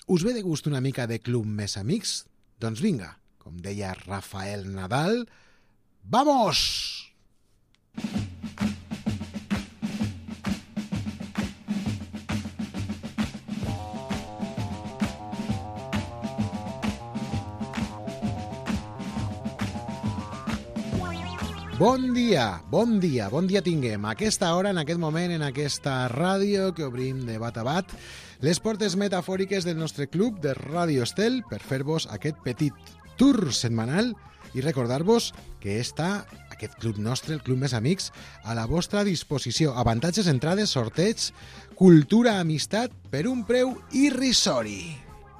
Us ve de gust una mica de Club Més Amics? Doncs vinga, com deia Rafael Nadal, ¡vamos! Bon dia tinguem. A aquesta hora, en aquest moment, en aquesta ràdio que obrim de bat a bat, les portes metafòriques del nostre club de Ràdio Estel per fer-vos aquest petit tour setmanal i recordar-vos que està aquest club nostre, el Club Més Amics, a la vostra disposició. Avantatges, entrades, sorteig, cultura, amistat, per un preu irrisori.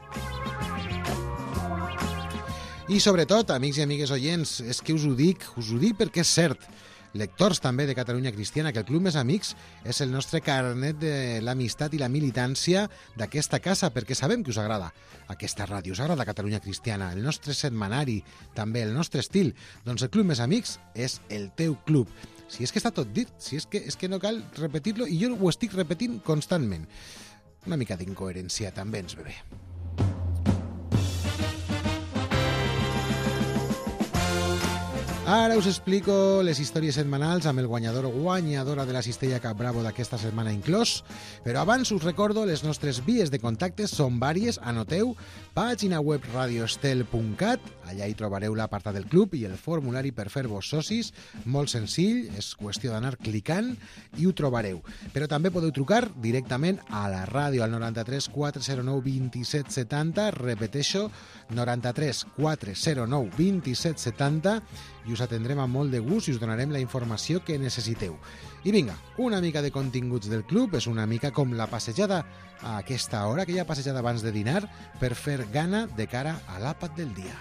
I sobretot, amics i amigues oients, és que us ho dic perquè és cert. Lectors també de Catalunya Cristiana, que el Club Més Amics és el nostre carnet de l'amistat i la militància d'aquesta casa, perquè sabem que us agrada aquesta ràdio, us agrada Catalunya Cristiana, el nostre setmanari, també el nostre estil. Doncs el Club Més Amics és el teu club. Si és que està tot dit, si és que no cal repetir-lo, i jo ho estic repetint constantment. Una mica d'incoherència també ens ve bé. Ara us explico les històries setmanals amb el guanyador o guanyadora de la cistella Cap Bravo d'aquesta setmana inclòs, però abans us recordo les nostres vies de contactes són vàries, anoteu, pàgina web radioestel.cat, allà hi trobareu l'apartat del club i el formulari per fer-vos socis, molt senzill, és qüestió d'anar clicant i ho trobareu. Però també podeu trucar directament a la ràdio al 93 409 27 70, repeteixo, 93 409 27 70, i us atendrem amb molt de gust i us donarem la informació que necessiteu. I vinga, una mica de continguts del club, és una mica com la passejada a aquesta hora, aquella passejada abans de dinar, per fer gana de cara a l'àpat del dia.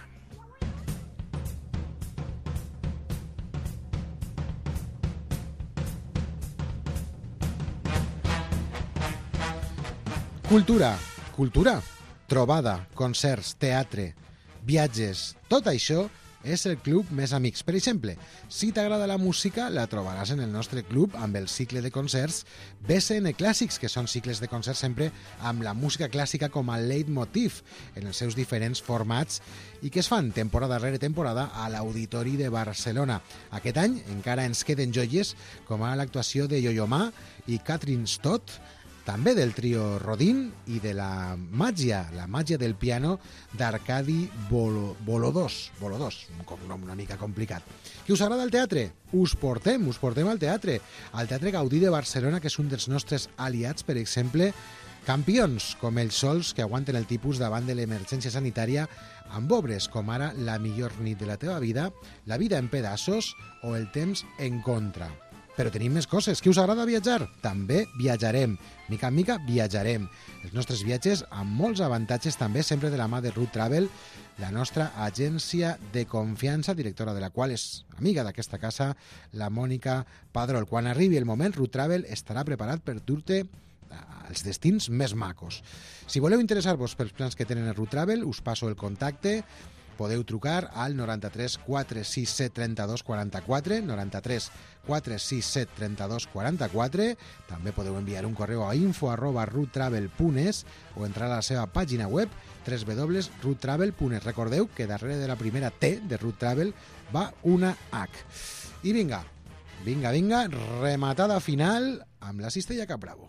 Cultura, trobada, concerts, teatre, viatges, tot això és el Club Més Amics. Per exemple, si t'agrada la música, la trobaràs en el nostre club amb el cicle de concerts BCN Clàssics, que són cicles de concerts sempre amb la música clàssica com a leitmotiv en els seus diferents formats i que es fan temporada rere temporada a l'Auditori de Barcelona. Aquest any encara ens queden joies com ara l'actuació de Yo-Yo Ma i Catherine Stott, també del trio Rodin i de la màgia del piano d'Arcadi Bolodós, un cognom una mica complicat. Que us agrada el teatre? Us portem al teatre Gaudí de Barcelona, que és un dels nostres aliats, per exemple, campions com ells sols que aguanten el tipus davant de l'emergència sanitària amb obres com ara La millor nit de la teva vida, La vida en pedassos o El temps en contra. Però tenim més coses. Que us agrada viatjar? També viatjarem. Mica en mica viatjarem. Els nostres viatges amb molts avantatges també, sempre de la mà de Root Travel, la nostra agència de confiança, directora de la qual és amiga d'aquesta casa, la Mònica Padrol. Quan arribi el moment, Root Travel estarà preparat per dur-te als destins més macos. Si voleu interessar-vos pels plans que tenen a Root Travel, us passo el contacte. Podeu trucar al 93 467 32 44, 93 467 32 44. També podeu enviar un correu a info@roottravel.es o entrar a la seva pàgina web www.roottravel.es. Recordeu que darrere de la primera T de Root Travel va una H. I vinga, rematada final amb la cistella Cap Bravo.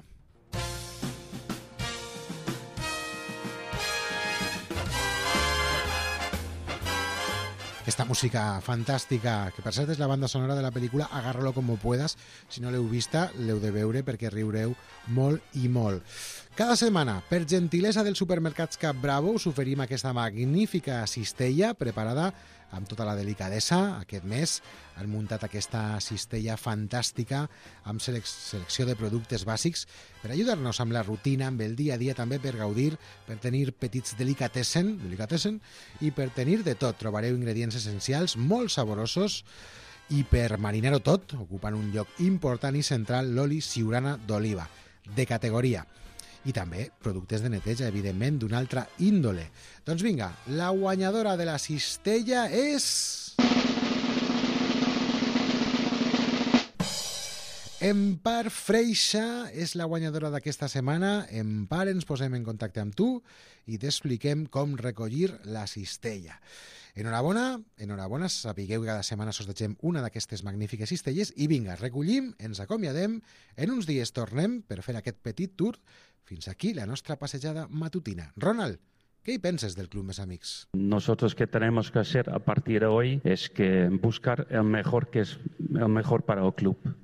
Esta música fantàstica, que per cert és la banda sonora de la pel·lícula Agárralo como puedas. Si no l'heu vista, l'heu de veure perquè riureu molt i molt. Cada setmana, per gentilesa dels supermercats Cap Bravo, us oferim aquesta magnífica cistella preparada amb tota la delicadesa. Aquest mes han muntat aquesta cistella fantàstica amb selecció de productes bàsics per ajudar-nos amb la rutina, amb el dia a dia, també per gaudir, per tenir petits delicatessen i per tenir de tot. Trobareu ingredients essencials molt saborosos i per marinar-ho tot, ocupant un lloc important i central, l'oli Siurana d'oliva, de categoria. I també productes de neteja, evidentment, d'una altra índole. Doncs vinga, la guanyadora de la cistella és Empar Freixa és la guanyadora d'aquesta setmana. Empar, ens posem en contacte amb tu i t'expliquem com recollir la cistella. Enhorabona, sapigueu que cada setmana sortegem una d'aquestes magnífiques cistelles i vinga, recollim, ens acomiadem, en uns dies tornem per fer aquest petit tour fins aquí la nostra passejada matutina. Ronald, ¿qué piensas del Club Més Amics? Nosotros que tenemos que hacer a partir de hoy es que buscar el mejor que es el mejor para el club.